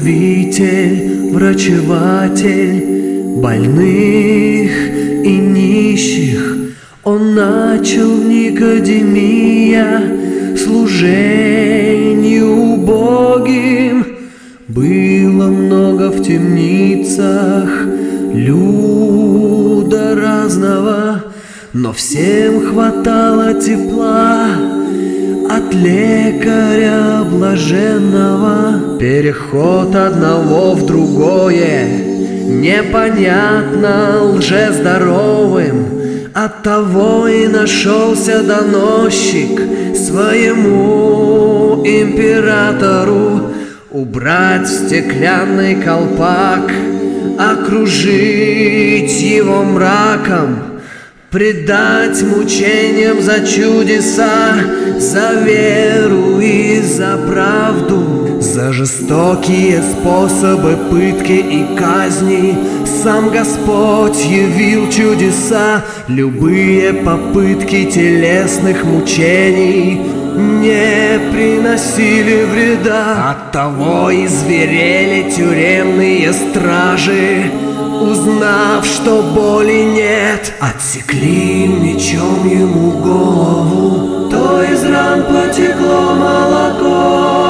правитель, врачеватель больных и нищих. Он начал в Никодимия служению убогим. Было много в темницах люда разного, но всем хватало тепла от лекаря блаженного. Переход одного в другое непонятно лжездоровым. Оттого и нашелся доносчик своему императору убрать стеклянный колпак, окружить его мраком, предать мучениям за чудеса, за веру и за правду, за жестокие способы пытки и казни. Сам Господь явил чудеса, любые попытки телесных мучений не приносили вреда. Оттого и зверели тюремные стражи, узнав, что боли нет, отсекли мечом ему голову. То из ран потекло молоко,